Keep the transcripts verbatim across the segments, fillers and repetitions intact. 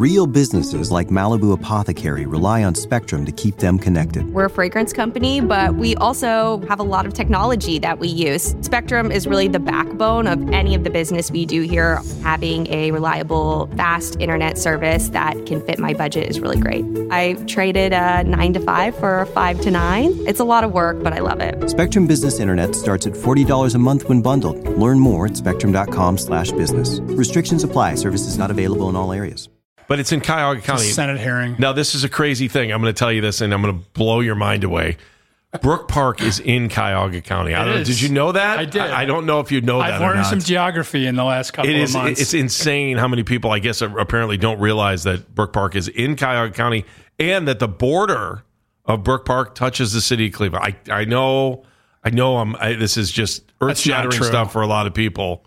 Real businesses like Malibu Apothecary rely on Spectrum to keep them connected. We're a fragrance company, but we also have a lot of technology that we use. Spectrum is really the backbone of any of the business we do here. Having a reliable, fast internet service that can fit my budget is really great. I traded a nine to five for a five to nine. It's a lot of work, but I love it. Spectrum Business Internet starts at forty dollars a month when bundled. Learn more at spectrum.com slash business. Restrictions apply. Services not available in all areas. But it's in Cuyahoga County. Senate hearing. Now, this is a crazy thing. I'm going to tell you this, and I'm going to blow your mind away. Brook Park is in Cuyahoga County. I don't know, did you know that? I did. I, I don't know if you know I've that or learned not. some geography in the last couple it is, of months. It's insane how many people, I guess, apparently don't realize that Brook Park is in Cuyahoga County and that the border of Brook Park touches the city of Cleveland. I, I know, I know. I'm. I, this is just earth-shattering stuff for a lot of people.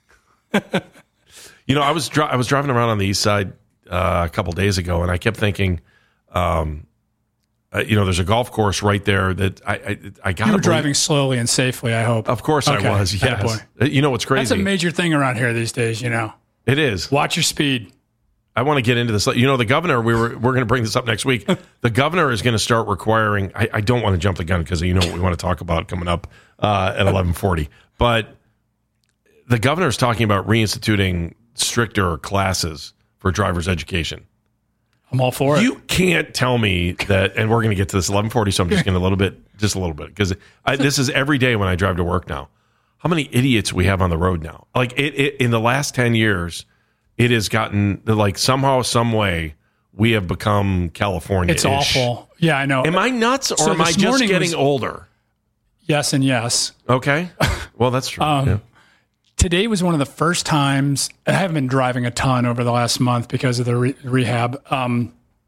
You know, I was dri- I was driving around on the east side uh, a couple days ago, and I kept thinking, um, uh, you know, there's a golf course right there that I I, I got. You were driving slowly and safely, I hope. Of course okay. I was. Yes. Attaboy. You know what's crazy? That's a major thing around here these days. You know, it is. Watch your speed. I want to get into this. You know, the governor. We were we're going to bring this up next week. The governor is going to start requiring. I, I don't want to jump the gun because you know what we want to talk about coming up uh, at eleven forty. But the governor is talking about reinstituting stricter classes for driver's education. I'm all for it. You can't tell me that, and we're going to get to this eleven forty, so I'm just going to a little bit, just a little bit, because this is every day when I drive to work now. How many idiots we have on the road now? Like it, it in the last ten years, it has gotten like somehow, some way, we have become California. It's awful. Yeah, I know. Am I nuts, or so am I just getting was, older? Yes and yes. Okay. Well, that's true. um, yeah. Today was one of the first times, I haven't been driving a ton over the last month because of the re- rehab. Um,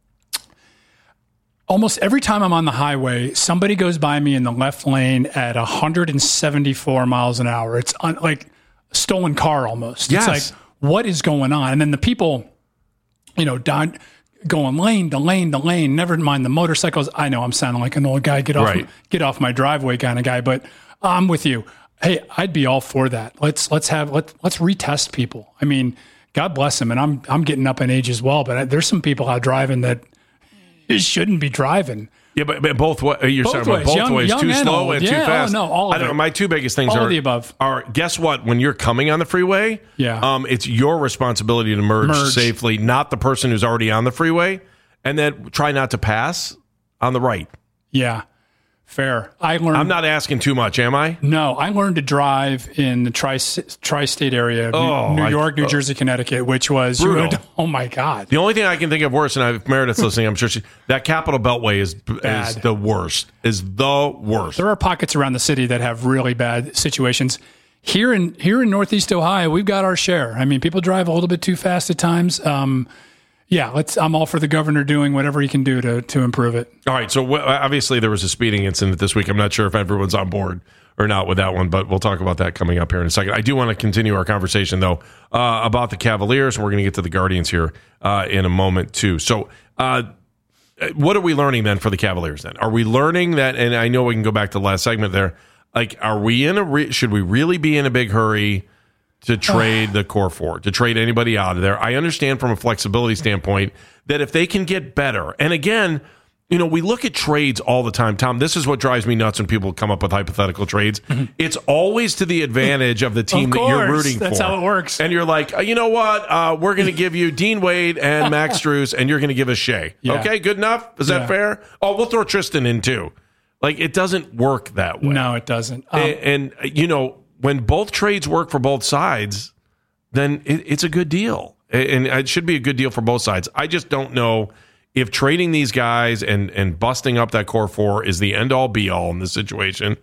almost every time I'm on the highway, somebody goes by me in the left lane at one hundred seventy-four miles an hour. It's un- like a stolen car almost. Yes. It's like, what is going on? And then the people, you know, down, going lane to lane to lane, never mind the motorcycles. I know I'm sounding like an old guy, get off, right. get off my driveway kind of guy, but I'm with you. Hey, I'd be all for that. Let's let's have let let's retest people. I mean, God bless them, and I'm I'm getting up in age as well. But there's some people out driving that shouldn't be driving. Yeah, but, but both what you're both talking about ways. both young, ways, young too and slow old. and yeah, too fast. Oh, no, all of I don't it. know. My two biggest things all are of the above. Are guess what? When you're coming on the freeway, yeah, um, it's your responsibility to merge, merge safely, not the person who's already on the freeway, and then try not to pass on the right. Yeah. Fair. I learned. I'm not asking too much, am I? No, I learned to drive in the tri tri-state area, oh, New, New York, I, New Jersey, Connecticut, which was brutal. Oh my God! The only thing I can think of worse, and if Meredith's listening, I'm sure she, that Capitol Beltway is Bad. is the worst. Is the worst. There are pockets around the city that have really bad situations. Here in here in Northeast Ohio, we've got our share. I mean, people drive a little bit too fast at times. Um, Yeah, let's. I'm all for the governor doing whatever he can do to to improve it. All right. So w- obviously there was a speeding incident this week. I'm not sure if everyone's on board or not with that one, but we'll talk about that coming up here in a second. I do want to continue our conversation though uh, about the Cavaliers, and we're going to get to the Guardians here uh, in a moment too. So, uh, what are we learning then for the Cavaliers? Then are we learning that? And I know we can go back to the last segment there. Like, are we in a? Re- should we really be in a big hurry to trade the core four, to trade anybody out of there? I understand from a flexibility standpoint that if they can get better, and again, you know, we look at trades all the time. Tom, this is what drives me nuts when people come up with hypothetical trades. Mm-hmm. It's always to the advantage of the team of that course, you're rooting that's for. That's how it works. And you're like, you know what? Uh, we're going to give you Dean Wade and Max Strus, and you're going to give us Shea. Yeah. Okay, good enough? Is that yeah. fair? Oh, we'll throw Tristan in too. Like, it doesn't work that way. No, it doesn't. Um, and, and, you know, when both trades work for both sides, then it, it's a good deal. And it should be a good deal for both sides. I just don't know if trading these guys and, and busting up that core four is the end-all, be-all in this situation.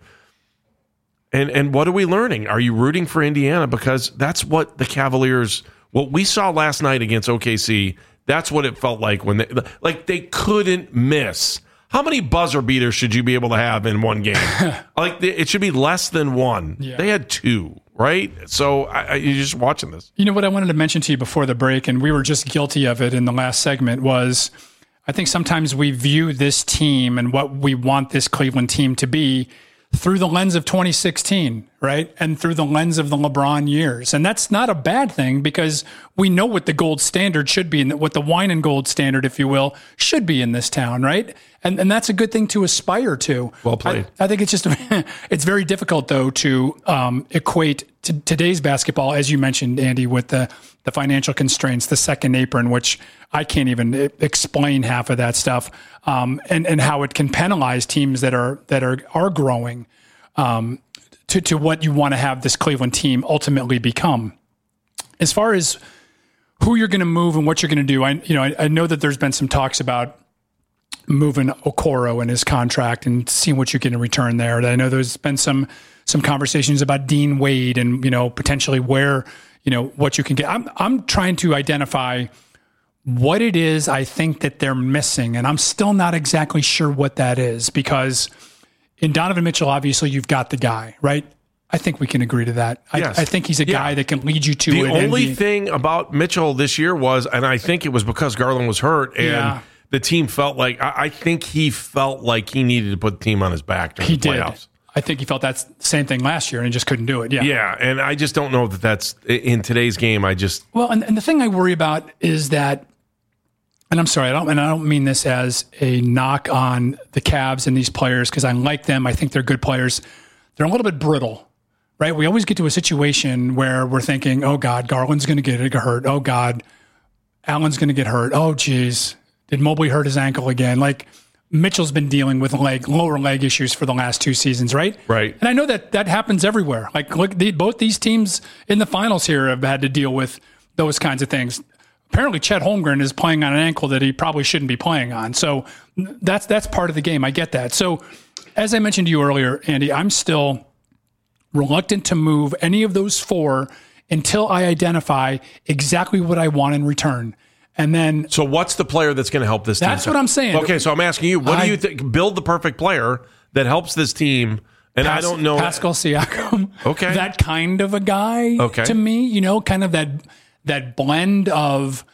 And and what are we learning? Are you rooting for Indiana? Because that's what the Cavaliers, what we saw last night against O K C, that's what it felt like when they, like they couldn't miss. How many buzzer beaters should you be able to have in one game? Like, it should be less than one. Yeah. They had two. Right? So I, I, you're just watching this. You know what I wanted to mention to you before the break, and we were just guilty of it in the last segment, was I think sometimes we view this team and what we want this Cleveland team to be through the lens of twenty sixteen, right? And through the lens of the LeBron years. And that's not a bad thing because we know what the gold standard should be, and what the wine and gold standard, if you will, should be in this town, right? And and that's a good thing to aspire to. Well played. I, I think it's just, it's very difficult, though, to um, equate to today's basketball, as you mentioned, Andy, with the, the financial constraints, the second apron, which I can't even explain half of that stuff, um, and, and how it can penalize teams that are that are, are growing. Um, To, to what you want to have this Cleveland team ultimately become. As far as who you're going to move and what you're going to do, I you know I, I know that there's been some talks about moving Okoro and his contract and seeing what you get in return there. I know there's been some some conversations about Dean Wade and you know potentially where you know what you can get. I'm I'm trying to identify what it is I think that they're missing, and I'm still not exactly sure what that is because. In Donovan Mitchell, obviously, you've got the guy, right? I think we can agree to that. I, yes. I think he's a yeah. guy that can lead you to the it. The only N B A. thing about Mitchell this year was, and I think it was because Garland was hurt, and yeah. the team felt like, I, I think he felt like he needed to put the team on his back during he the playoffs. Did. I think he felt that same thing last year, and he just couldn't do it. Yeah, yeah, and I just don't know that that's, in today's game, I just... Well, and, and the thing I worry about is that, and I'm sorry, I don't, and I don't mean this as a knock on the Cavs and these players because I like them. I think they're good players. They're a little bit brittle, right? We always get to a situation where we're thinking, oh, God, Garland's going to get hurt. Oh, God, Allen's going to get hurt. Oh, geez, did Mobley hurt his ankle again? Like Mitchell's been dealing with leg, lower leg issues for the last two seasons, right? Right. And I know that that happens everywhere. Like, look, the, both these teams in the finals here have had to deal with those kinds of things. Apparently, Chet Holmgren is playing on an ankle that he probably shouldn't be playing on. So that's that's part of the game. I get that. So as I mentioned to you earlier, Andy, I'm still reluctant to move any of those four until I identify exactly what I want in return. And then, so what's the player that's going to help this team? That's what I'm saying. Okay, so I'm asking you, what I, do you think? Build the perfect player that helps this team. And Pas- I don't know. Pascal Siakam. Okay. That kind of a guy okay. to me, you know, kind of that that blend of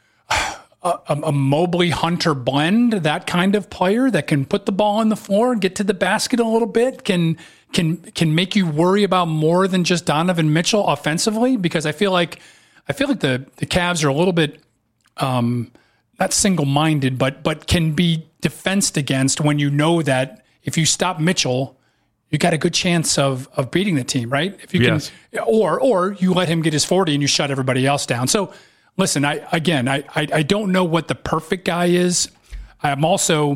a, a Mobley Hunter blend, that kind of player that can put the ball on the floor, get to the basket a little bit, can can can make you worry about more than just Donovan Mitchell offensively. Because I feel like I feel like the the Cavs are a little bit um, not single minded, but but can be defensed against when you know that if you stop Mitchell, you got a good chance of of beating the team, right? If you yes. can, or or you let him get his forty and you shut everybody else down. So, listen, I again, I, I I don't know what the perfect guy is. I'm also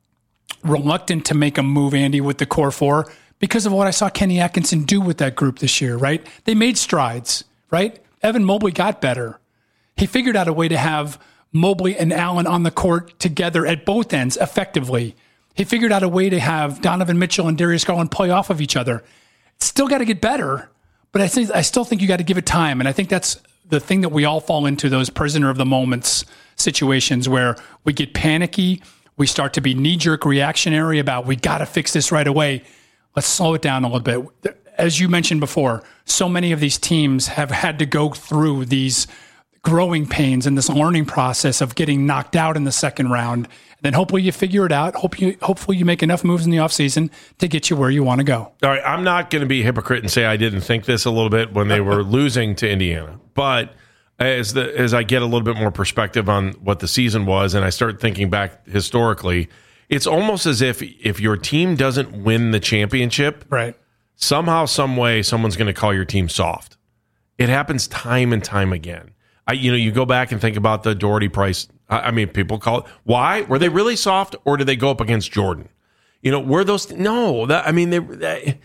reluctant to make a move, Andy, with the core four because of what I saw Kenny Atkinson do with that group this year. Right? They made strides. Right? Evan Mobley got better. He figured out a way to have Mobley and Allen on the court together at both ends effectively. He figured out a way to have Donovan Mitchell and Darius Garland play off of each other. It's still got to get better, but I think I still think you got to give it time. And I think that's the thing that we all fall into, those prisoner of the moments situations where we get panicky, we start to be knee-jerk reactionary about we got to fix this right away. Let's slow it down a little bit. As you mentioned before, so many of these teams have had to go through these growing pains and this learning process of getting knocked out in the second round. Then hopefully you figure it out. Hope you, hopefully you make enough moves in the offseason to get you where you want to go. All right, I'm not going to be a hypocrite and say I didn't think this a little bit when they were losing to Indiana. But as the as I get a little bit more perspective on what the season was and I start thinking back historically, it's almost as if if your team doesn't win the championship, right, somehow, some way, someone's going to call your team soft. It happens time and time again. I, you know, you go back and think about the Doherty Price. I mean, people call it. Why were they really soft, or did they go up against Jordan? You know, were those? No, that, I mean, they, they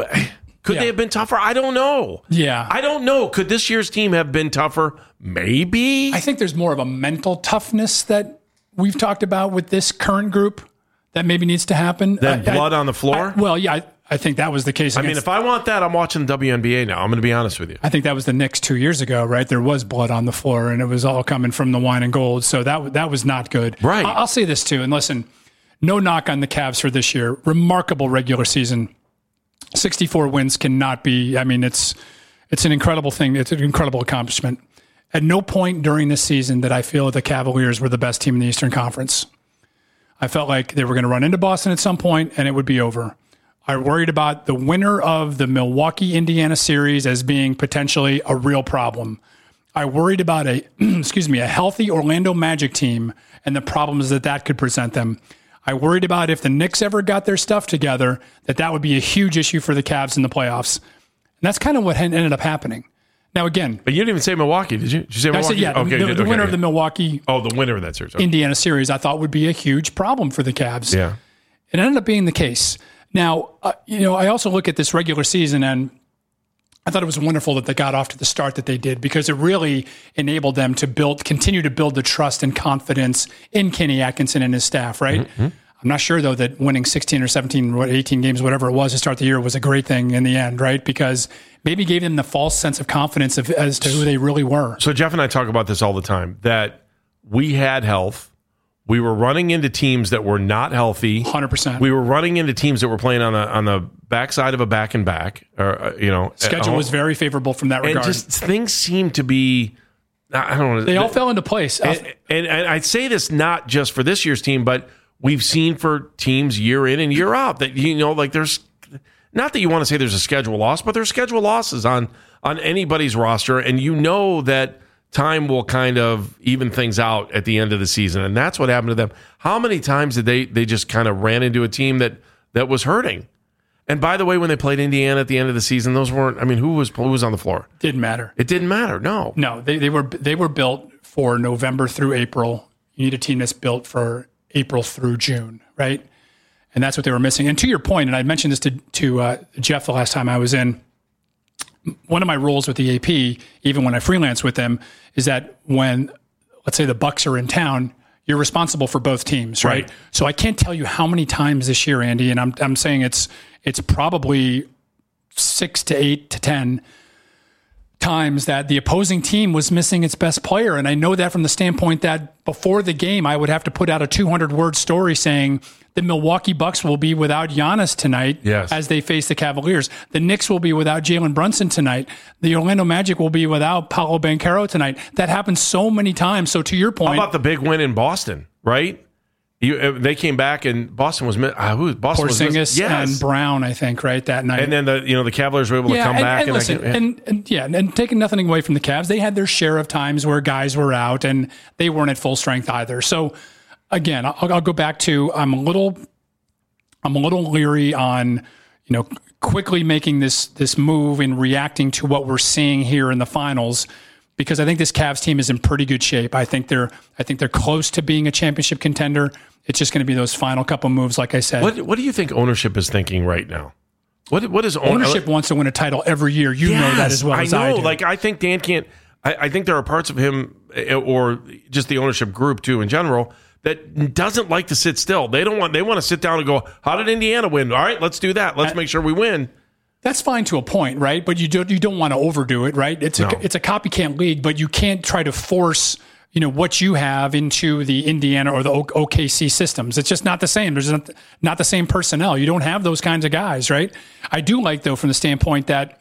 could yeah. they have been tougher? I don't know. Yeah, I don't know. Could this year's team have been tougher? Maybe. I think there's more of a mental toughness that we've talked about with this current group that maybe needs to happen. Then I, blood I, on the floor. I, well, yeah. I, I think that was the case. I mean, if I want that, I'm watching the W N B A now. I'm going to be honest with you. I think that was the Knicks two years ago, right? There was blood on the floor, and it was all coming from the wine and gold. So that that was not good. Right. I'll say this, too. And listen, no knock on the Cavs for this year. Remarkable regular season. sixty-four wins cannot be, I mean, it's it's an incredible thing. It's an incredible accomplishment. At no point during this season did I feel the Cavaliers were the best team in the Eastern Conference. I felt like they were going to run into Boston at some point, and it would be over. I worried about the winner of the Milwaukee-Indiana series as being potentially a real problem. I worried about a, excuse me, a healthy Orlando Magic team and the problems that that could present them. I worried about if the Knicks ever got their stuff together, that that would be a huge issue for the Cavs in the playoffs. And that's kind of what ended up happening. Now, again. But you didn't even say Milwaukee, did you? Did you say Milwaukee? I said, yeah, okay, the, the okay, winner okay. of the Milwaukee. Oh, the winner of that series. Okay. Indiana series, I thought would be a huge problem for the Cavs. Yeah. It ended up being the case. Now, uh, you know, I also look at this regular season, and I thought it was wonderful that they got off to the start that they did, because it really enabled them to build, continue to build the trust and confidence in Kenny Atkinson and his staff, right? Mm-hmm. I'm not sure, though, that winning sixteen or seventeen or eighteen games, whatever it was, to start the year was a great thing in the end, right? Because maybe gave them the false sense of confidence of, as to who they really were. So Jeff and I talk about this all the time, that we had health. We were running into teams that were not healthy. one hundred percent. We were running into teams that were playing on the on the backside of a back and back. Or uh, you know, schedule was very favorable from that regard. And just things seemed to be, I don't know. They all fell into place. And, and, and I say this not just for this year's team, but we've seen for teams year in and year out that, you know, like there's, not that you want to say there's a schedule loss, but there's schedule losses on on anybody's roster, and you know that time will kind of even things out at the end of the season, and that's what happened to them. How many times did they they just kind of ran into a team that that was hurting? And by the way, when they played Indiana at the end of the season, those weren't, I mean, who was who was on the floor? Didn't matter. It didn't matter. No, no, they they were they were built for November through April. You need a team that's built for April through June, right? And that's what they were missing. And to your point, and I mentioned this to to uh, Jeff the last time I was in. One of my roles with the A P, even when I freelance with them, is that when, let's say, the Bucks are in town, you're responsible for both teams, right? right? So I can't tell you how many times this year, Andy, and I'm I'm saying it's it's probably six to eight to ten times that the opposing team was missing its best player. And I know that from the standpoint that before the game, I would have to put out a two hundred word story saying the Milwaukee Bucks will be without Giannis tonight yes. as they face the Cavaliers. The Knicks will be without Jalen Brunson tonight. The Orlando Magic will be without Paolo Banchero tonight. That happens so many times. So to your point. How about the big win in Boston, right? You, they came back and Boston was uh, who Boston Porzingis was yes. and Brown, I think, right that night. And then the you know the Cavaliers were able yeah, to come and, back and, and, listen, I, yeah. and, and yeah, and taking nothing away from the Cavs, they had their share of times where guys were out and they weren't at full strength either. So again, I'll, I'll go back to I'm a little I'm a little leery on you know quickly making this this move and reacting to what we're seeing here in the finals. Because I think this Cavs team is in pretty good shape. I think they're I think they're close to being a championship contender. It's just going to be those final couple moves, like I said. What What do you think ownership is thinking right now? What What is own- ownership wants to win a title every year? You yes, know that as well as I know. I do. Like I think Dan can't. I, I think there are parts of him, or just the ownership group too in general, that doesn't like to sit still. They don't want. They want to sit down and go, "How did Indiana win? All right, let's do that. Let's make sure we win." That's fine to a point, right? But you don't you don't want to overdo it, right? It's a no. it's a copycat league, but you can't try to force you know what you have into the Indiana or the O K C systems. It's just not the same. There's not, not the same personnel. You don't have those kinds of guys, right? I do like though from the standpoint that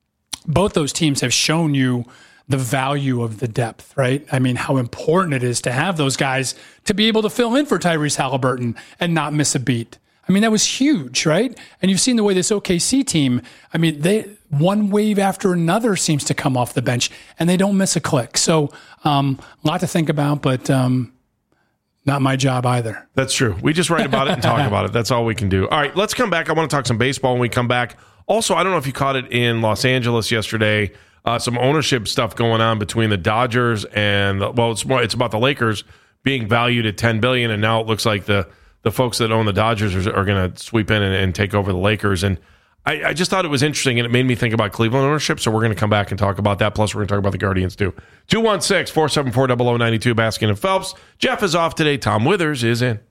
both those teams have shown you the value of the depth, right? I mean, how important it is to have those guys to be able to fill in for Tyrese Halliburton and not miss a beat. I mean, that was huge, right? And you've seen the way this O K C team, I mean, they one wave after another seems to come off the bench, and they don't miss a click. So um, a lot to think about, but um, not my job either. That's true. We just write about it and talk about it. That's all we can do. All right, let's come back. I want to talk some baseball when we come back. Also, I don't know if you caught it in Los Angeles yesterday, uh, some ownership stuff going on between the Dodgers and, well, it's more, it's about the Lakers being valued at ten billion dollars, and now it looks like the the folks that own the Dodgers are, are going to sweep in and, and take over the Lakers. And I, I just thought it was interesting, and it made me think about Cleveland ownership, so we're going to come back and talk about that. Plus, we're going to talk about the Guardians, too. two one six, four seven four, zero zero nine two, Baskin and Phelps. Jeff is off today. Tom Withers is in.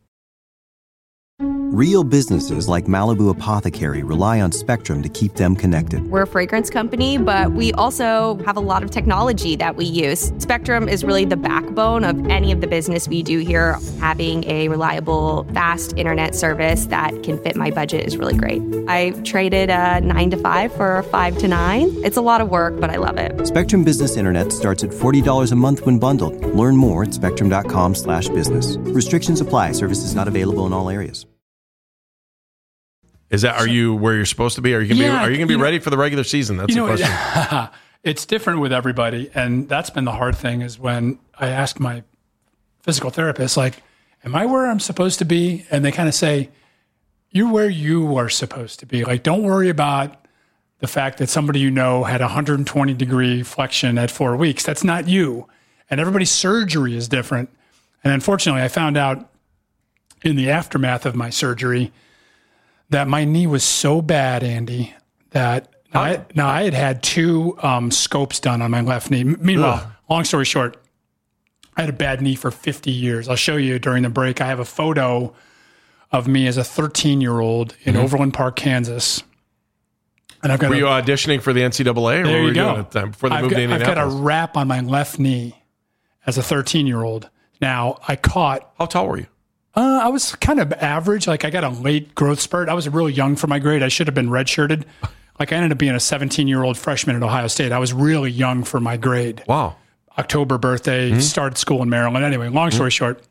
Real businesses like Malibu Apothecary rely on Spectrum to keep them connected. We're a fragrance company, but we also have a lot of technology that we use. Spectrum is really the backbone of any of the business we do here. Having a reliable, fast internet service that can fit my budget is really great. I traded a nine to five for a five to nine. It's a lot of work, but I love it. Spectrum Business Internet starts at forty dollars a month when bundled. Learn more at spectrum.com slash business. Restrictions apply. Services not available in all areas. Is that, are you where you're supposed to be? Are you going to Yeah, be, are you going to be you ready for the regular season? That's you the know, question. It's different with everybody. And that's been the hard thing is when I ask my physical therapist, like, am I where I'm supposed to be? And they kind of say, you're where you are supposed to be. Like, don't worry about the fact that somebody you know had a one hundred twenty degree flexion at four weeks. That's not you. And everybody's surgery is different. And unfortunately, I found out in the aftermath of my surgery that my knee was so bad, Andy, that now I, now I had had two um, scopes done on my left knee. Meanwhile, Ugh. long story short, I had a bad knee for fifty years. I'll show you during the break. I have a photo of me as a thirteen-year-old in mm-hmm. Overland Park, Kansas. And I've got Were a, you auditioning for the N C double A? Or there what were you go. Doing at the time before they I've moved got, to Indianapolis? I've got a wrap on my left knee as a thirteen-year-old. Now, I caught... How tall were you? Uh, I was kind of average. Like, I got a late growth spurt. I was really young for my grade. I should have been redshirted. Like, I ended up being a seventeen-year-old freshman at Ohio State. I was really young for my grade. Wow. October birthday, mm-hmm. started school in Maryland. Anyway, long story mm-hmm. short.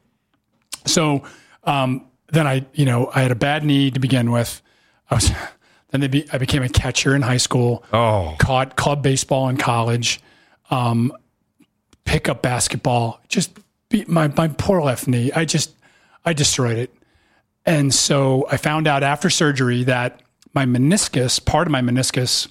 So um, then I, you know, I had a bad knee to begin with. I was... Then they be, I became a catcher in high school. Oh. Caught club baseball in college. Um, pickup basketball. Just beat my, my poor left knee. I just, I destroyed it. And so I found out after surgery that my meniscus, part of my meniscus,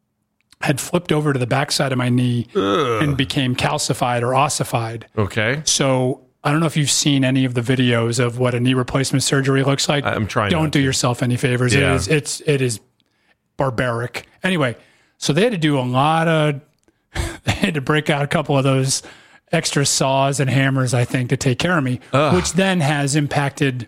had flipped over to the backside of my knee Ugh. and became calcified or ossified. Okay. So I don't know if you've seen any of the videos of what a knee replacement surgery looks like. I'm trying. Don't do to. yourself any favors. Yeah. It is, it's, it is barbaric. Anyway, so they had to do a lot of, they had to break out a couple of those extra saws and hammers, I think, to take care of me, Ugh. which then has impacted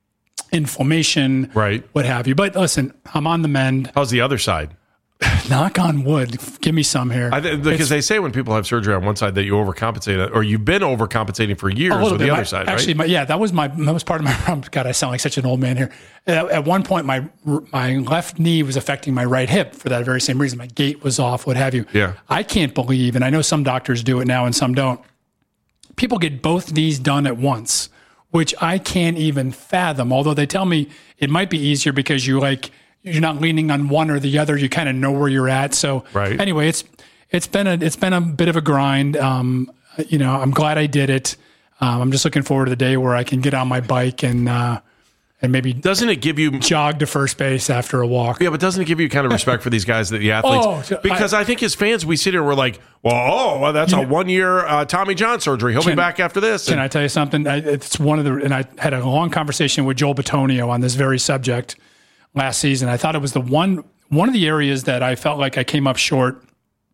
inflammation, right? What have you. But listen, I'm on the mend. How's the other side? Knock on wood. Give me some here. I th- because it's, they say when people have surgery on one side that you overcompensate, or you've been overcompensating for years with bit. the other my, side, actually, right? My, yeah, that was my that was part of my problem. God, I sound like such an old man here. At, at one point, my my left knee was affecting my right hip for that very same reason. My gait was off, what have you. Yeah. I can't believe, and I know some doctors do it now and some don't. People get both knees done at once, which I can't even fathom. Although they tell me it might be easier because you like. You're not leaning on one or the other. You kind of know where you're at. So right. anyway, it's it's been a it's been a bit of a grind. Um, you know, I'm glad I did it. Um, I'm just looking forward to the day where I can get on my bike and uh, and maybe doesn't it give you jog to first base after a walk? Yeah, but doesn't it give you kind of respect for these guys, that the athletes? Oh, because I, I think as fans, we sit here and we're like, well, oh, well, that's a know, one year uh, Tommy John surgery. He'll can, be back after this. Can and, I tell you something? I, it's one of the and I had a long conversation with Joel Bitonio on this very subject last season. I thought it was the one one of the areas that I felt like I came up short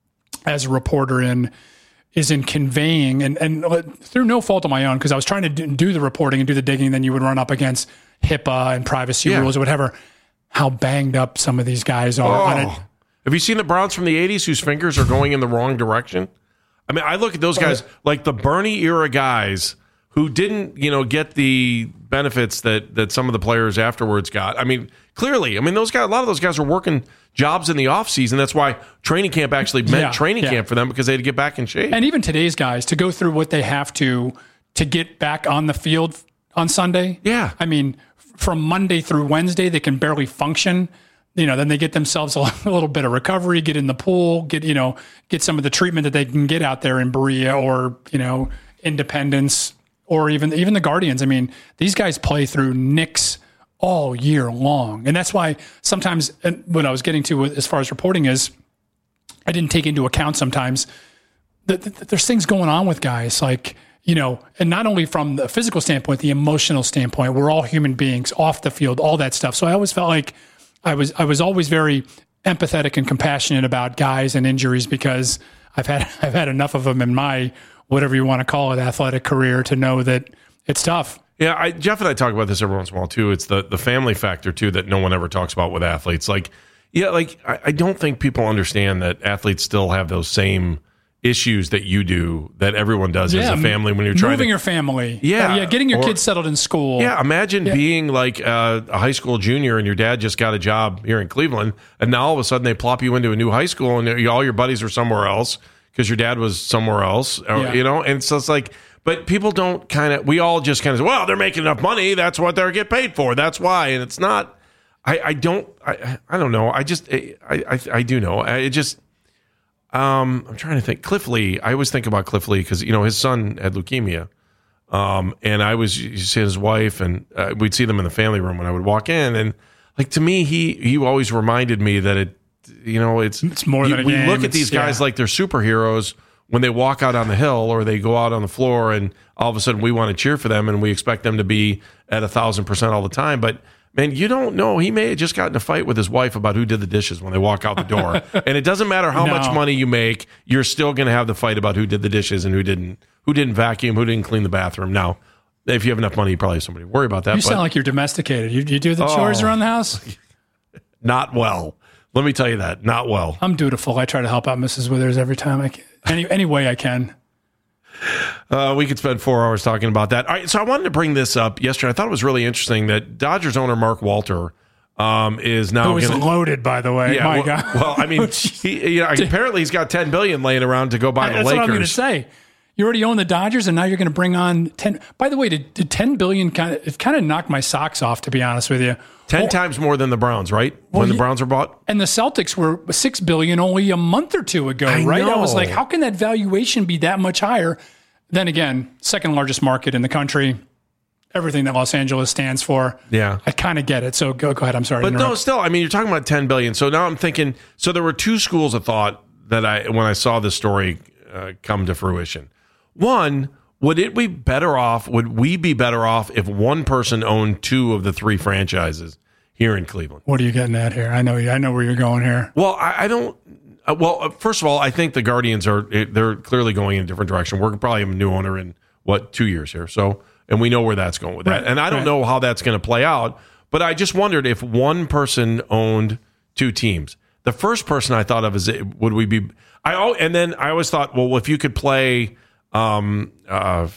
as a reporter in is in conveying, and, and through no fault of my own, because I was trying to do, do the reporting and do the digging, then you would run up against HIPAA and privacy yeah. rules or whatever, how banged up some of these guys are. Oh. On it. Have you seen the Browns from the eighties whose fingers are going in the wrong direction? I mean, I look at those guys, like the Bernie era guys who didn't, you know, get the benefits that that some of the players afterwards got. I mean, clearly, I mean, those guys, a lot of those guys are working jobs in the offseason. That's why training camp actually meant yeah, training yeah. camp for them, because they had to get back in shape. And even today's guys, to go through what they have to to get back on the field on Sunday. Yeah. I mean, from Monday through Wednesday, they can barely function. You know, then they get themselves a little bit of recovery, get in the pool, get, you know, get some of the treatment that they can get out there in Berea or, you know, Independence, or even even the Guardians. I mean, these guys play through nicks all year long. And that's why sometimes, and what I was getting to as far as reporting is, I didn't take into account sometimes that, that there's things going on with guys like, you know, and not only from the physical standpoint, the emotional standpoint, we're all human beings off the field, all that stuff. So I always felt like I was I was always very empathetic and compassionate about guys and injuries, because I've had I've had enough of them in my, whatever you want to call it, athletic career, to know that it's tough. Yeah, I, Jeff and I talk about this every once in a while too. It's the, the family factor too that no one ever talks about with athletes. Like, yeah, like I, I don't think people understand that athletes still have those same issues that you do, that everyone does yeah, as a family when you're trying moving to, your family. Yeah, uh, yeah, getting your or, kids settled in school. Yeah, imagine yeah. being like a, a high school junior and your dad just got a job here in Cleveland, and now all of a sudden they plop you into a new high school and all your buddies are somewhere else because your dad was somewhere else. Yeah. You know, and so it's like, but people don't kind of, we all just kind of say, well, they're making enough money, that's what they're get paid for, that's why. And it's not, I, I don't I, I don't know. I just I I, I do know. I it just um I'm trying to think. Cliff Lee. I always think about Cliff Lee because you know his son had leukemia, um, and I was you see his wife, and uh, we'd see them in the family room when I would walk in, and like to me, he he always reminded me that it you know it's it's more you, than a we game. look at these It's- guys yeah. like they're superheroes when they walk out on the hill or they go out on the floor, and all of a sudden we want to cheer for them and we expect them to be at a thousand percent all the time, but. Man, you don't know. He may have just gotten in a fight with his wife about who did the dishes when they walk out the door. And it doesn't matter how No. much money you make, you're still going to have the fight about who did the dishes and who didn't, who didn't vacuum, who didn't clean the bathroom. Now, if you have enough money, you probably have somebody to worry about that. You but sound like you're domesticated. You, you do the chores Oh. around the house? not well. Let me tell you that. Not well. I'm dutiful. I try to help out Missus Withers every time I can. Any, any way I can. Uh, we could spend four hours talking about that. All right, so I wanted to bring this up yesterday. I thought it was really interesting that Dodgers owner Mark Walter um, is now It was going to... loaded, by the way. Yeah, My well, God. well, I mean, he, you know, apparently he's got ten billion laying around to go buy the That's Lakers. what I'm going to say. You already own the Dodgers, and now you're going to bring on ten. By the way, did, did ten billion kind of it kind of knocked my socks off, to be honest with you. Ten Oh, times more than the Browns, right? when the yeah. Browns were bought. and the Celtics were six billion only a month or two ago, I right? I was know. like, how can that valuation be that much higher? Then again, second largest market in the country. Everything that Los Angeles stands for. Yeah. I kind of get it. So go, go ahead. I'm sorry. But to no, interrupt. still, I mean, you're talking about ten billion. So now I'm thinking. So there were two schools of thought that I, when I saw this story uh, come to fruition. One, would it be better off? Would we be better off if one person owned two of the three franchises here in Cleveland? What are you getting at here? I know you. I know where you're going here. Well, I, I don't. Uh, well, uh, first of all, I think the Guardians are they're clearly going in a different direction. We're probably a new owner in what two years here, so and we know where that's going with that. Right, and I don't right. know how that's going to play out. But I just wondered if one person owned two teams. The first person I thought of is would we be? I al- and then I always thought, well, if you could play um, uh,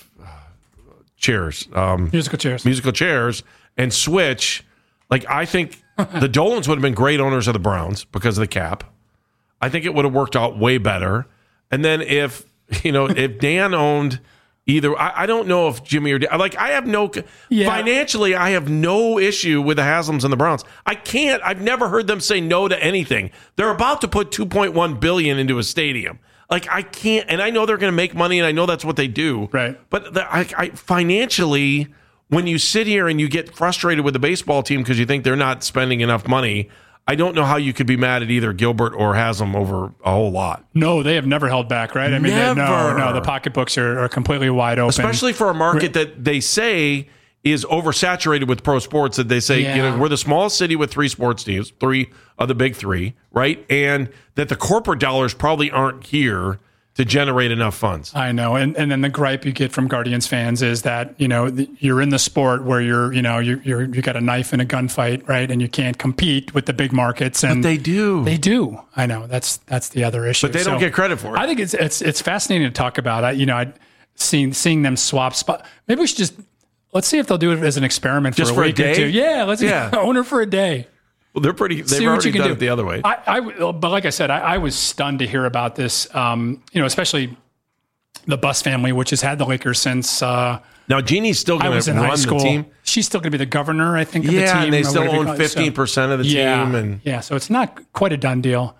chairs, um, Musical chairs. musical chairs, and switch. Like I think the Dolans would have been great owners of the Browns because of the cap. I think it would have worked out way better. And then if you know if Dan owned either, I, I don't know if Jimmy or Dan, like I have no Yeah. financially, I have no issue with the Haslams and the Browns. I can't. I've never heard them say no to anything. They're about to put two point one billion into a stadium. Like I can't, and I know they're going to make money, and I know that's what they do. Right. But the, I, I financially, when you sit here and you get frustrated with the baseball team because you think they're not spending enough money, I don't know how you could be mad at either Gilbert or Haslam over a whole lot. No, they have never held back, right? I mean, they, no, Never. no, the pocketbooks are, are completely wide open. Especially for a market that they say is oversaturated with pro sports. That they say, Yeah. you know, we're the smallest city with three sports teams, three of the big three, right? And that the corporate dollars probably aren't here to generate enough funds. I know, and and then the gripe you get from Guardians fans is that you know th- you're in the sport where you're you know you're, you're you got a knife in a gunfight, right? And you can't compete with the big markets. And But they do. They do. I know. That's that's the other issue. But they don't So get credit for it. I think it's it's it's fascinating to talk about. I, you know, I seeing seeing them swap spot. Maybe we should just let's see if they'll do it as an experiment for Just a for a week day? or two. Yeah, let's Yeah. owner for a day. Well, they're pretty. They've See what already you can done do. it the other way. I, I, but like I said, I, I was stunned to hear about this. Um, you know, especially the Buss family, which has had the Lakers since uh, Now, Jeannie's still I going was to in run high school. the team. She's still going to be the governor, I think, of the team. Yeah, and they or still whatever you own call it. So- fifteen percent of the yeah, team, and yeah, so it's not quite a done deal.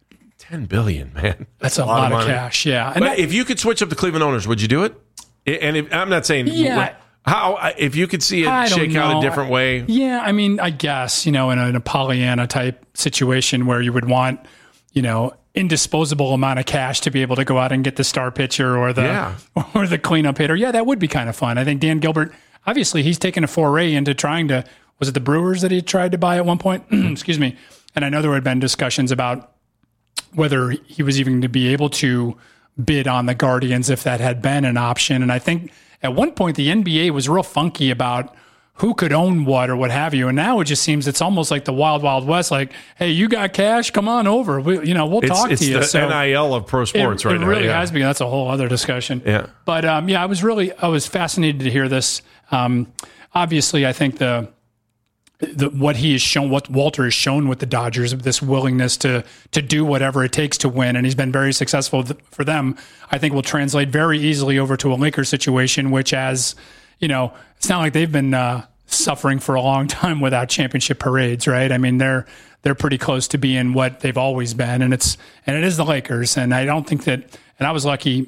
ten billion, man. That's a lot, of, money. cash. Yeah, and But that- if you could switch up the Cleveland owners, would you do it? And if, I'm not saying Yeah. how. If you could see I it don't shake out know. a different way, Yeah, I mean, I guess, you know, in a, in a Pollyanna type situation where you would want, you know, indisposable amount of cash to be able to go out and get the star pitcher or the Yeah. or the cleanup hitter. Yeah, that would be kind of fun. I think Dan Gilbert, obviously, he's taken a foray into trying to, was it the Brewers that he tried to buy at one point? Excuse me. And I know there had been discussions about whether he was even going to be able to bid on the Guardians if that had been an option. And I think at one point the N B A was real funky about who could own what or what have you. And now it just seems it's almost like the wild, wild west. Like, hey, you got cash? Come on over. We, you know, we'll it's, talk it's to you. the So N I L of pro sports it, right it now. really yeah. has been. That's a whole other discussion. Yeah. But um, yeah, I was really, I was fascinated to hear this. Um, obviously, I think the, the what he has shown, what Walter has shown with the Dodgers, this willingness to to do whatever it takes to win, and he's been very successful th- for them. I think will translate very easily over to a Lakers situation, which, as you know, it's not like they've been uh, suffering for a long time without championship parades, right? I mean, they're they're pretty close to being what they've always been, and it's and it is the Lakers. And I don't think that. And I was lucky.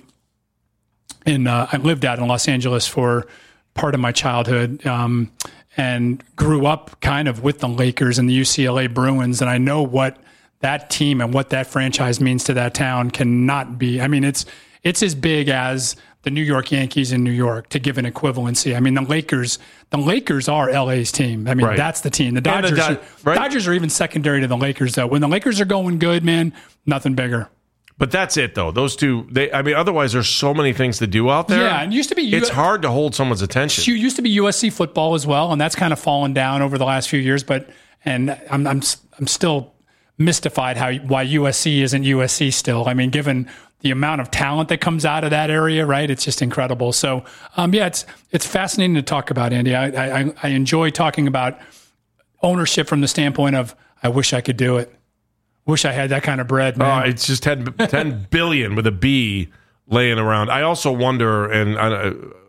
In uh, I lived out in Los Angeles for part of my childhood, um, and grew up kind of with the Lakers and the U C L A Bruins, and I know what that team and what that franchise means to that town cannot be. I mean, it's it's as big as the New York Yankees in New York, to give an equivalency. I mean, the Lakers, the Lakers are L A's team. I mean, right. that's the team. The Dodgers, the Do- right? Dodgers are even secondary to the Lakers, though. When the Lakers are going good, man, nothing bigger. But that's it, though. Those two, they, I mean, otherwise there's so many things to do out there. Yeah, and it used to be. It's hard to hold someone's attention. It used to be U S C football as well, and that's kind of fallen down over the last few years. But and I'm I'm I'm still mystified how why U S C isn't U S C still. I mean, given the amount of talent that comes out of that area, right? It's just incredible. So, um, yeah, it's it's fascinating to talk about, Andy. I, I I enjoy talking about ownership from the standpoint of I wish I could do it. Wish I had that kind of bread, man. Oh, it's just ten, ten billion with a B laying around. I also wonder, and I,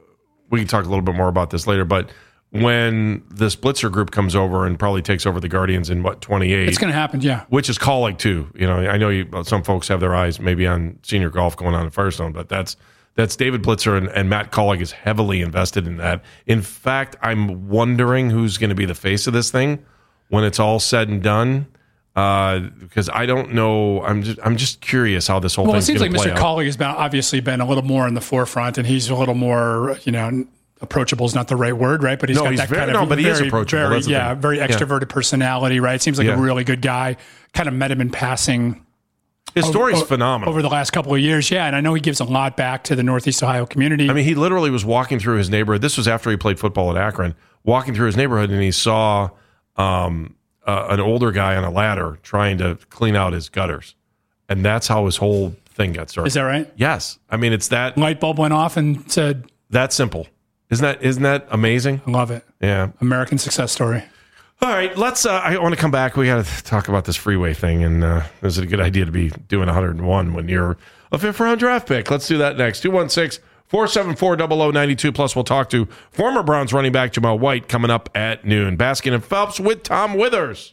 we can talk a little bit more about this later, but when this Blitzer group comes over and probably takes over the Guardians in what, twenty-eight? It's going to happen, yeah. Which is Colleague too. You know, I know you, some folks have their eyes maybe on senior golf going on in Firestone, but that's that's David Blitzer and, and Matt Colleague is heavily invested in that. In fact, I'm wondering who's going to be the face of this thing when it's all said and done. Uh, because I don't know, I'm just I'm just curious how this whole well, thing's it seems going like to play Mister out. Colleague has been obviously been a little more in the forefront, and he's a little more, you know, approachable is not the right word, right? But he's No, got he's that very- kind no, of but he is very, approachable. very, That's the yeah, thing. very Yeah. extroverted personality, right? Seems like Yeah. a really good guy. Kind of met him in passing. His story's over, phenomenal. over the last couple of years, yeah, and I know he gives a lot back to the Northeast Ohio community. I mean, he literally was walking through his neighborhood. This was after he played football at Akron, walking through his neighborhood, and he saw um, uh, an older guy on a ladder trying to clean out his gutters. And that's how his whole thing got started. Is that right? Yes. I mean, it's that Light bulb went off and said, that simple. Isn't that isn't that amazing? I love it. Yeah. American success story. All right, let's. Uh, I want to come back. We got to talk about this freeway thing, and uh, is it a good idea to be doing one hundred one when you're a fifth round draft pick? Let's do that next. two one six, four seven four, zero zero nine two. Plus, we'll talk to former Browns running back Jamal White coming up at noon. Baskin and Phelps with Tom Withers.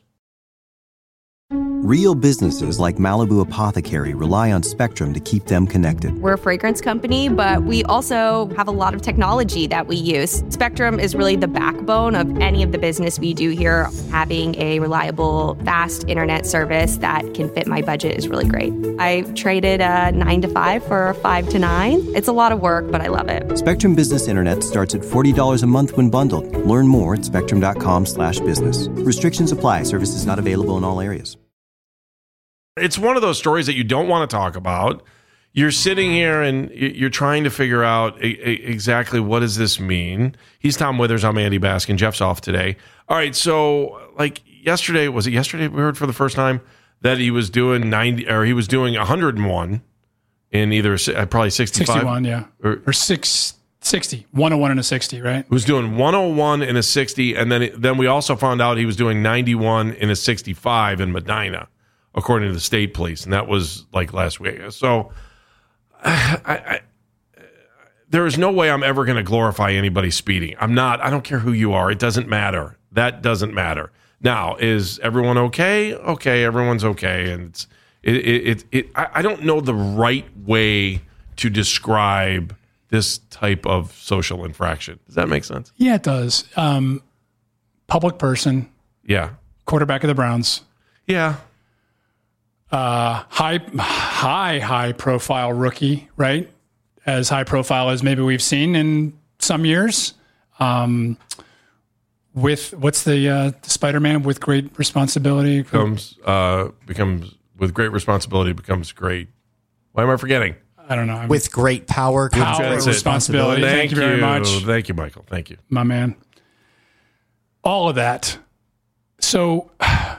Real businesses like Malibu Apothecary rely on Spectrum to keep them connected. We're a fragrance company, but we also have a lot of technology that we use. Spectrum is really the backbone of any of the business we do here. Having a reliable, fast internet service that can fit my budget is really great. I traded a nine to five for a five to nine. It's a lot of work, but I love it. Spectrum Business Internet starts at forty dollars a month when bundled. Learn more at spectrum.com slash business. Restrictions apply. Services not available in all areas. It's one of those stories that you don't want to talk about. You're sitting here and you're trying to figure out exactly what does this mean. He's Tom Withers. I'm Andy Baskin. Jeff's off today. All right. So like yesterday, was it yesterday we heard for the first time that he was doing ninety or he was doing one hundred one in either probably sixty-five. sixty-one, yeah. Or, or six, sixty. one oh one and a sixty, right? He was doing one oh one and a sixty. And then, then we also found out he was doing ninety-one and a sixty-five in Medina, according to the state police, and that was like last week. So I, I, there is no way I'm ever going to glorify anybody speeding. I'm not. I don't care who you are. It doesn't matter. That doesn't matter. Now, is everyone okay? Okay, everyone's okay, and it's it it it. it I, I don't know the right way to describe this type of social infraction. Does that make sense? Yeah, it does. Um, public person, Yeah. quarterback of the Browns. Yeah. Uh, high, high, high profile rookie, right? As high profile as maybe we've seen in some years. Um, with what's the, uh, the Spider-Man with great responsibility Becomes uh becomes with great responsibility becomes great. Why am I forgetting? I don't know. I'm, With great power comes Power, great That's it. responsibility. Thank you very much. Thank you, Michael. Thank you. my man. All of that. So,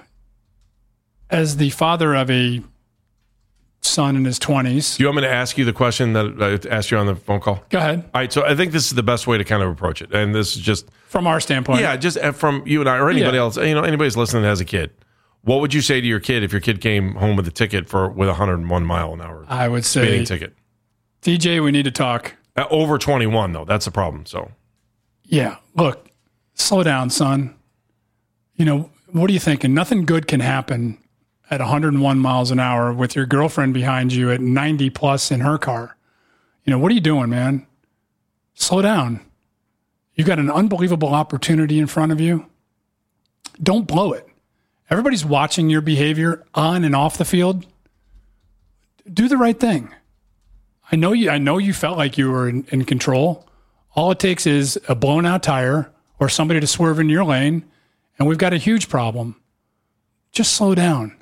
as the father of a son in his twenties, Do you want me to ask you the question that I asked you on the phone call? go ahead. All right, so I think this is the best way to kind of approach it. And this is just, From our standpoint, yeah, just from you and I or anybody Yeah. else, you know, anybody's listening that has a kid. What would you say to your kid if your kid came home with a ticket for with one hundred one mile an hour I would speeding say, ticket? D J, we need to talk. Uh, over twenty-one, though. That's the problem. So, Yeah, look, slow down, son. You know, what are you thinking? Nothing good can happen at one hundred one miles an hour with your girlfriend behind you at ninety plus in her car. You know, what are you doing, man? Slow down. You've got an unbelievable opportunity in front of you. Don't blow it. Everybody's watching your behavior on and off the field. Do the right thing. I know you, I know you felt like you were in, in control. All it takes is a blown out tire or somebody to swerve in your lane, and we've got a huge problem. Just slow down.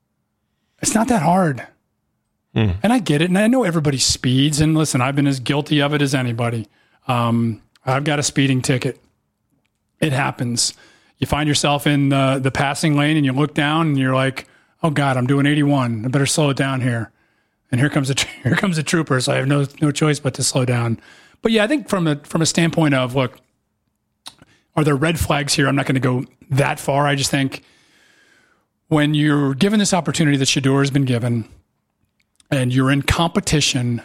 It's not that hard. Mm. And I get it. And I know everybody speeds. And listen, I've been as guilty of it as anybody. Um, I've got a speeding ticket. It happens. You find yourself in the, the passing lane and you look down and you're like, oh God, I'm doing eighty-one. I better slow it down here. And here comes a, here comes a trooper. So I have no, no choice but to slow down. But yeah, I think from a, from a standpoint of, look, are there red flags here? I'm not going to go that far. I just think when you're given this opportunity that Shedeur has been given and you're in competition,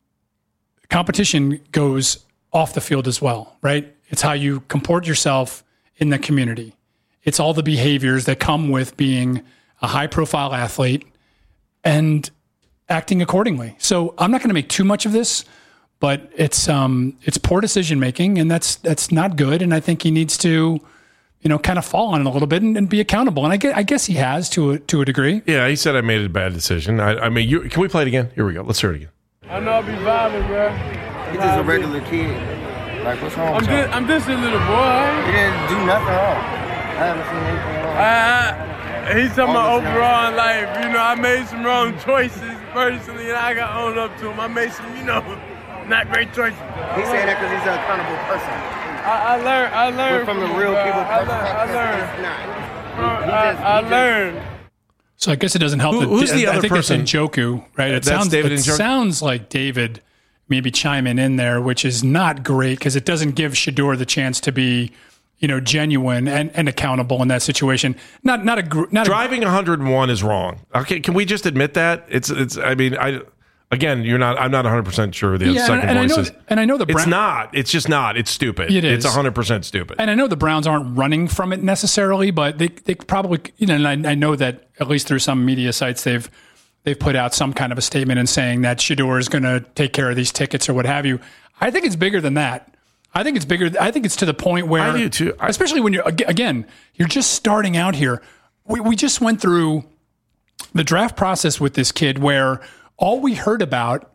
competition goes off the field as well, right? It's how you comport yourself in the community. It's all the behaviors that come with being a high-profile athlete and acting accordingly. So I'm not going to make too much of this, but it's um, it's poor decision-making, and that's that's not good. And I think he needs to, you know, kind of fall on it a little bit and, and be accountable. And I guess, I guess he has to a, to a degree. Yeah, he said I made a bad decision. I, I mean, you, can we play it again? Here we go. Let's hear it again. I know I'll be violent, bro. He's just a regular kid. Like, what's wrong I'm with just, I'm just a little boy. He didn't do nothing wrong. I haven't seen anything wrong. I, I, he's talking about overall in life. You know, I made some wrong choices personally, and I got owned up to him. I made some, you know, not great choices. He's saying that because he's an accountable person. I, I learned. I learned But from the you, real bro. people. I, learned. I learned. He's not. Bro, He I, just- I he learned. So I guess it doesn't help. Who- that who's the I other think person? It's Njoku, right? It That's sounds David it Njoku? sounds like David maybe chiming in there, which is not great because it doesn't give Shedeur the chance to be, you know, genuine and, and accountable in that situation. Not not a gr- not Driving one hundred one is wrong. Okay, can we just admit that? It's it's. I mean, I again, you're not. I'm not one hundred percent sure the a, yeah, second and, and voice I know is. and I know the It's Brown, not. It's just not. It's stupid. It is. It's one hundred percent stupid. and I know the Browns aren't running from it necessarily, but they they probably, you know, and I, I know that at least through some media sites they've they've put out some kind of a statement in saying that Shedeur is going to take care of these tickets or what have you. I think it's bigger than that. I think it's bigger. I think it's to the point where, I do too. I- especially when you're, ag- again, you're just starting out here. We, we just went through the draft process with this kid where all we heard about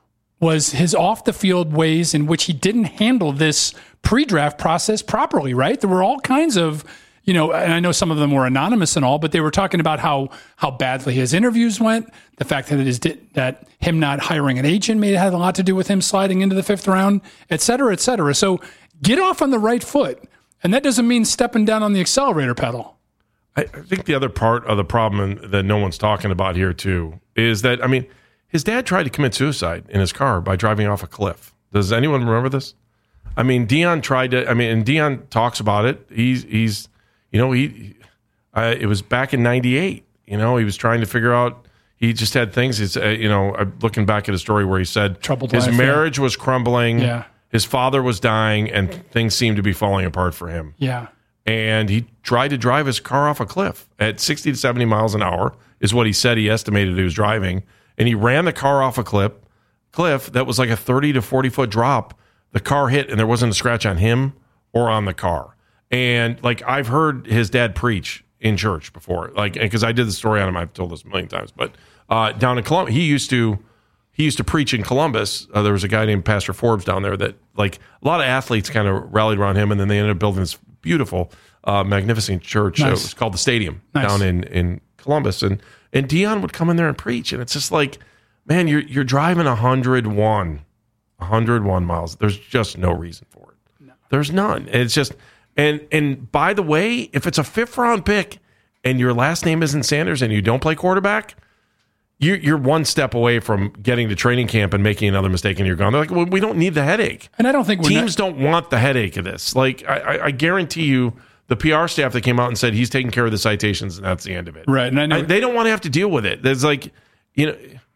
was his off the field ways in which he didn't handle this pre-draft process properly, right? There were all kinds of, you know, and I know some of them were anonymous and all, but they were talking about how how badly his interviews went, the fact that it is that him not hiring an agent may have had a lot to do with him sliding into the fifth round, et cetera, et cetera. So get off on the right foot. And that doesn't mean stepping down on the accelerator pedal. I, I think the other part of the problem that no one's talking about here too is that, I mean, his dad tried to commit suicide in his car by driving off a cliff. Does anyone remember this? I mean, Dion tried to. I mean, and Dion talks about it. He's he's. You know, he, uh, it was back in ninety-eight. You know, he was trying to figure out, he just had things. He's, uh, you know, uh, looking back at a story where he said Troubled his life, marriage was crumbling. Yeah. His father was dying and things seemed to be falling apart for him. Yeah. And he tried to drive his car off a cliff at sixty to seventy miles an hour is what he said he estimated he was driving. And he ran the car off a cliff, cliff that was like a thirty to forty foot drop. The car hit and there wasn't a scratch on him or on the car. And like I've heard his dad preach in church before, like because I did the story on him. I've told this a million times, but uh, down in Columbus, he used to he used to preach in Columbus. Uh, there was a guy named Pastor Forbes down there that like a lot of athletes kind of rallied around him, and then they ended up building this beautiful, uh, magnificent church. Nice. Uh, it was called the Stadium Nice. down in in Columbus, and and Dion would come in there and preach, and it's just like, man, you're you're driving one hundred one, one hundred one miles. There's just no reason for it. No. There's none. And it's just. And and by the way, if it's a fifth round pick and your last name isn't Sanders and you don't play quarterback, you're, you're one step away from getting to training camp and making another mistake and you're gone. They're like, well, we don't need the headache. And I don't think we're teams not- don't want the headache of this. Like I, I, I guarantee you, the P R staff that came out and said he's taking care of the citations and that's the end of it. Right. And I know I, they don't want to have to deal with it. There's like, you know,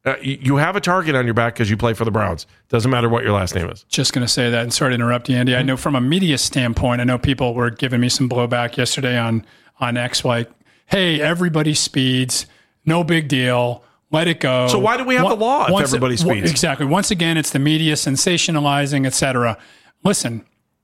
Uh, you, you have a target on your back because you play for the Browns. Doesn't matter what your last name is. Just going to say that, and sorry to interrupt you, Andy. Mm-hmm. I know from a media standpoint, I know people were giving me some blowback yesterday on, on X, like, hey, everybody speeds, no big deal, let it go. So why do we have One, the law if once, everybody speeds? Exactly. Once again, it's the media sensationalizing, et cetera. Listen,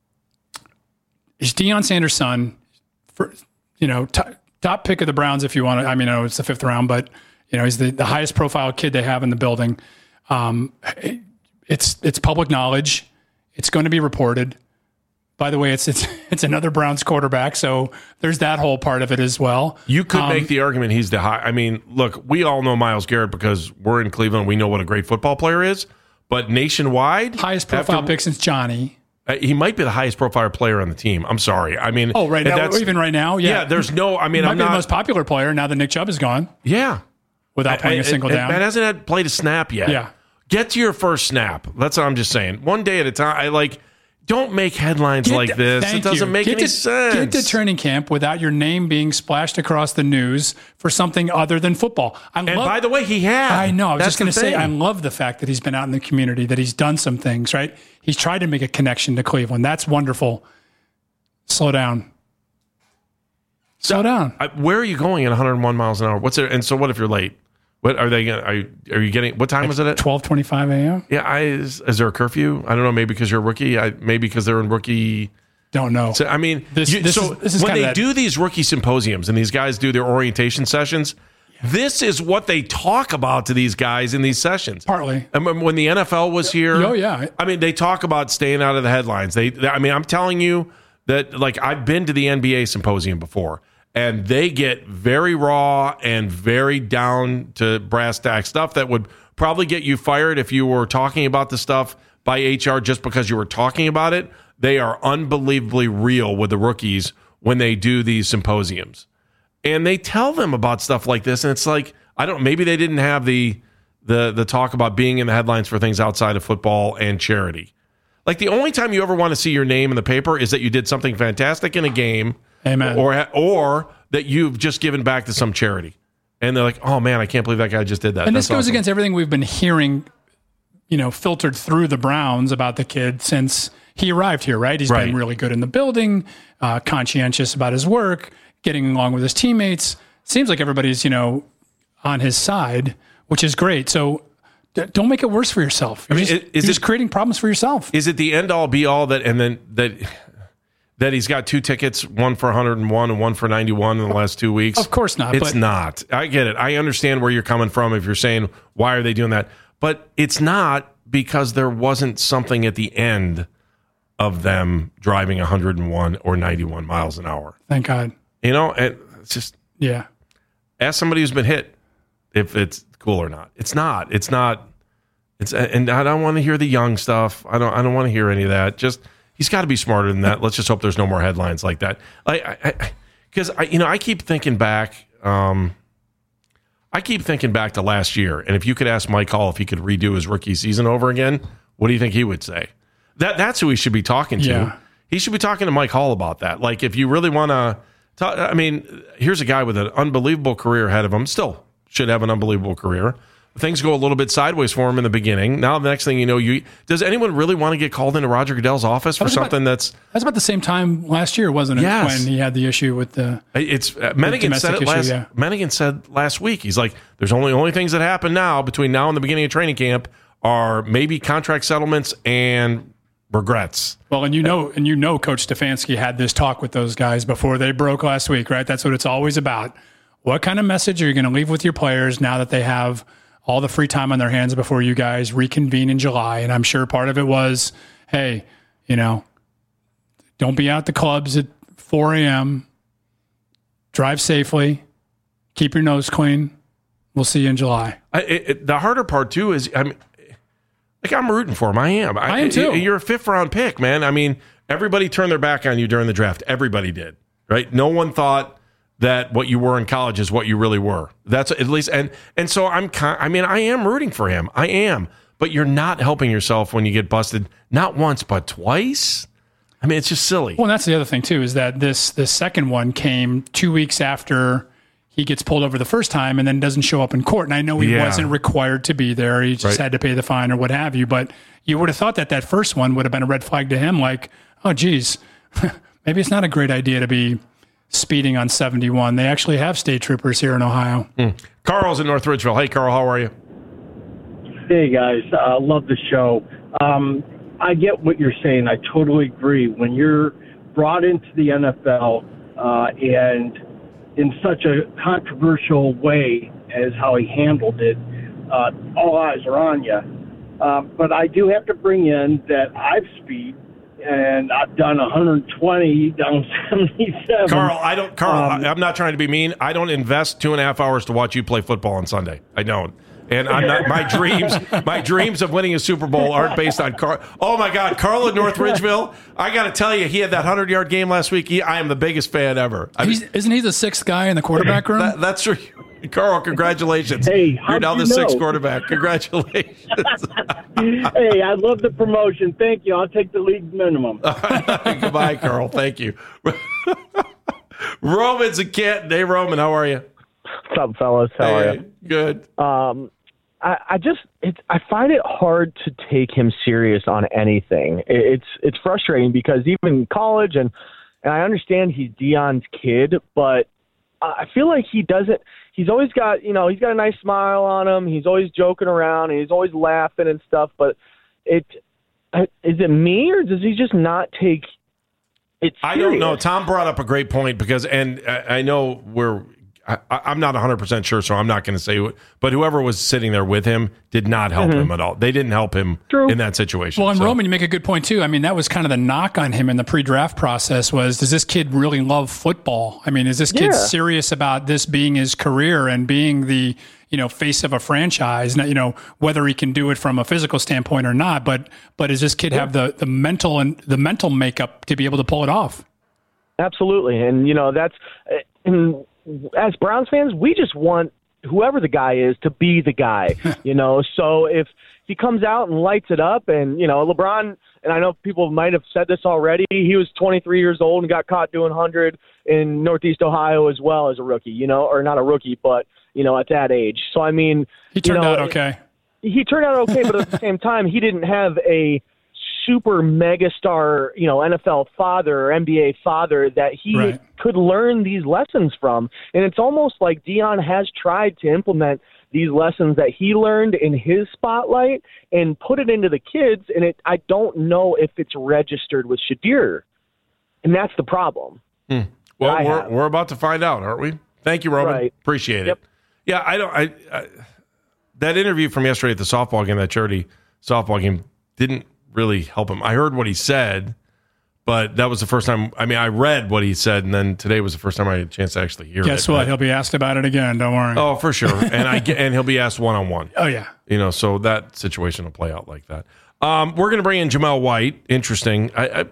is Deion Sanders' son, for, you know, t- top pick of the Browns if you want to. I mean, I know it's the fifth round, but, you know, he's the, the highest profile kid they have in the building. Um, it, it's it's public knowledge. It's going to be reported. By the way, it's it's it's another Browns quarterback, so there's that whole part of it as well. You could um, make the argument he's the high. I mean, look, we all know Myles Garrett because we're in Cleveland. We know what a great football player is. But nationwide, highest profile after, pick since Johnny. Uh, he might be the highest profile player on the team. I'm sorry. I mean, oh, right now, even right now, yeah. Yeah, there's no. I mean, he might I'm be not the most popular player now that Nick Chubb is gone. Yeah, without playing I, a single I, down. Man hasn't had played a snap yet. Yeah, get to your first snap. That's what I'm just saying. One day at a time. I like. Don't make headlines get like to, this. It doesn't you. make get any to, sense. Get to training camp without your name being splashed across the news for something other than football. I and love, by the way, he has. I know. I was That's just going to say, I love the fact that he's been out in the community, that he's done some things, right? He's tried to make a connection to Cleveland. That's wonderful. Slow down. Slow so, down. I, where are you going at one hundred one miles an hour? What's it? And so what if you're late? What are they going? Are you, are you getting? What time like is it at? twelve twenty-five a.m. Yeah, I, is, is there a curfew? I don't know. Maybe because you're a rookie. I, maybe because they're in rookie. Don't know. So, I mean, this, you, this so is, this is when they that, do these rookie symposiums and these guys do their orientation sessions, yeah. this is what they talk about to these guys in these sessions. Partly. I mean, when the N F L was here, oh yeah. I mean, they talk about staying out of the headlines. They, they I mean, I'm telling you that, like, I've been to the N B A symposium before. And they get very raw and very down to brass tack stuff that would probably get you fired if you were talking about the stuff by H R just because you were talking about it. They are unbelievably real with the rookies when they do these symposiums. And they tell them about stuff like this. And it's like, I don't, maybe they didn't have the the the talk about being in the headlines for things outside of football and charity. Like, the only time you ever want to see your name in the paper is that you did something fantastic in a game. Amen. Or or that you've just given back to some charity. And they're like, oh, man, I can't believe that guy just did that. And That's this goes awesome. against everything we've been hearing, you know, filtered through the Browns about the kid since he arrived here, right? He's right. been really good in the building, uh, conscientious about his work, getting along with his teammates. Seems like everybody's, you know, on his side, which is great. So d- don't make it worse for yourself. You're, I mean, just, is you're it, just creating problems for yourself. Is it the end all be all that, and then that that he's got two tickets, one for one hundred one and one for ninety-one in the last two weeks? Of course not. It's but, not. I get it. I understand where you're coming from if you're saying, why are they doing that? But it's not because there wasn't something at the end of them driving one hundred one or ninety-one miles an hour. Thank God. You know, it's just, yeah. Ask somebody who's been hit if it's cool or not. It's not. It's not. It's and I don't want to hear the young stuff. I don't. I don't want to hear any of that. Just he's got to be smarter than that. Let's just hope there's no more headlines like that. Like, because I, I, you know, I keep thinking back. Um, I keep thinking back to last year, and if you could ask Mike Hall if he could redo his rookie season over again, what do you think he would say? That that's who he should be talking to. Yeah. He should be talking to Mike Hall about that. Like, if you really want to. I mean, here's a guy with an unbelievable career ahead of him. Still should have an unbelievable career. Things go a little bit sideways for him in the beginning. Now, the next thing you know, you does anyone really want to get called into Roger Goodell's office for something about, that's... That's about the same time last year, wasn't it? Yes. When he had the issue with the... It's uh, Mennigan said it issue, last. yeah. Mennigan said last week. He's like, "There's only only things that happen now between now and the beginning of training camp are maybe contract settlements and regrets." Well, and you know, and you know, Coach Stefanski had this talk with those guys before they broke last week, right? That's what it's always about. What kind of message are you going to leave with your players now that they have all the free time on their hands before you guys reconvene in July? And I'm sure part of it was, hey, you know, don't be out the clubs at four a.m. Drive safely. Keep your nose clean. We'll see you in July. I, it, the harder part too is, I mean, like, I'm rooting for him. I am. I, I am too. You're a fifth round pick, man. I mean, everybody turned their back on you during the draft. Everybody did, right? No one thought that what you were in college is what you really were. That's at least, and and so I'm. I mean, I am rooting for him. I am, but you're not helping yourself when you get busted not once but twice. I mean, it's just silly. Well, and that's the other thing too, is that this the second one came two weeks after he gets pulled over the first time and then doesn't show up in court. And I know he Yeah. wasn't required to be there. He just Right. had to pay the fine or what have you. But you would have thought that that first one would have been a red flag to him. Like, oh, geez, maybe it's not a great idea to be speeding on seventy-one. They actually have state troopers here in Ohio. Mm. Carl's in North Ridgeville. Hey, Carl, how are you? Hey, guys. I uh, love the show. Um, I get what you're saying. I totally agree. When you're brought into the N F L uh, and in such a controversial way as how he handled it, uh, all eyes are on you. Uh, but I do have to bring in that I've speed, and I've done one hundred twenty down seventy-seven. Carl, I don't. Carl, Um, I, I'm not trying to be mean. I don't invest two and a half hours to watch you play football on Sunday. I don't. And I'm not. My dreams, my dreams of winning a Super Bowl aren't based on Carl. Oh my God, Carl in North Ridgeville. I got to tell you, he had that hundred yard game last week. He, I am the biggest fan ever. I mean, He's, isn't he the sixth guy in the quarterback room? that, that's true. Carl, congratulations. Hey, You're how'd now you the sixth know? quarterback. Congratulations. Hey, I love the promotion. Thank you. I'll take the league minimum. Goodbye, Carl. Thank you. Roman's a Canton. Hey, Roman, how are you? What's up, fellas? How are Hey, you? good. Um, I, I just it's I find it hard to take him serious on anything. It, it's it's frustrating because even in college, and and I understand he's Deion's kid, but I feel like he doesn't. He's always got you know he's got a nice smile on him. He's always joking around and he's always laughing and stuff. But it is it me or does he just not take it serious? I don't know. Tom brought up a great point because, and I, I know we're. I, I'm not one hundred percent sure, so I'm not going to say what, but whoever was sitting there with him did not help Mm-hmm. him at all. They didn't help him True. in that situation. Well, and So- Roman, you make a good point too. I mean, that was kind of the knock on him in the pre-draft process was, does this kid really love football? I mean, is this kid Yeah. serious about this being his career and being the, you know, face of a franchise? Now, you know, whether he can do it from a physical standpoint or not, but but does this kid have the the mental and the mental makeup to be able to pull it off? Absolutely, and you know that's and as Browns fans, we just want whoever the guy is to be the guy, you know. So if he comes out and lights it up, and you know LeBron, and I know people might have said this already, he was twenty-three years old and got caught doing one hundred in Northeast Ohio as well as a rookie, you know, or not a rookie, but you know at that age. So I mean, He turned you know, out okay. He turned out okay, but at the same time, he didn't have a super megastar, you know, N F L father or N B A father that he Right. could learn these lessons from. And it's almost like Deion has tried to implement these lessons that he learned in his spotlight and put it into the kids. And it, I don't know if it's registered with Shadir. And that's the problem. Hmm. Well, I we're, have. we're about to find out, aren't we? Thank you, Roman. Right. Appreciate it. Yep. Yeah, I don't. I, I that interview from yesterday at the softball game, that charity softball game, didn't really help him. I heard what he said, but that was the first time. I mean, I read what he said, and then today was the first time I had a chance to actually hear it. Guess what? But- He'll be asked about it again. Don't worry. Oh, for sure. And I get, and he'll be asked one on one. Oh, yeah. You know, so that situation will play out like that. Um, we're going to bring in Jamel White. Interesting. I, I, I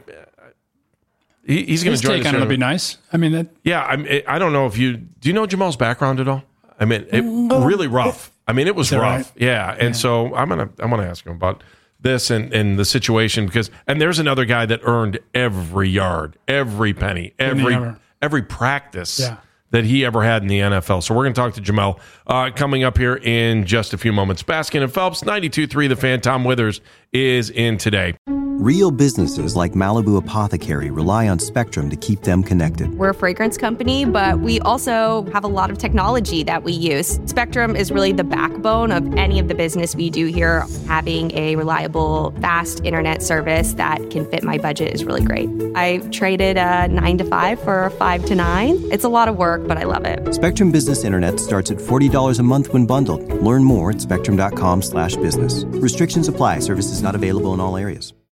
he, he's going His to join take us. on it here. will be nice. I mean, that Yeah, I, I don't know if you do. You know Jamel's background at all? I mean, it really rough. I mean, it was that rough. right? Yeah, and so I'm gonna I'm gonna ask him about this and, and the situation because and there's another guy that earned every yard, every penny, Didn't he every ever? every practice Yeah. that he ever had in the N F L. So we're going to talk to Jamel uh, coming up here in just a few moments. Baskin and Phelps, ninety-two point three The Fan. Tom Withers is in today. Real businesses like Malibu Apothecary rely on Spectrum to keep them connected. We're a fragrance company, but we also have a lot of technology that we use. Spectrum is really the backbone of any of the business we do here. Having a reliable, fast internet service that can fit my budget is really great. I traded a nine to five for a five to nine. It's a lot of work, but I love it. Spectrum Business Internet starts at forty dollars a month when bundled. Learn more at spectrum dot com slash business. Restrictions apply. Services not available in all areas.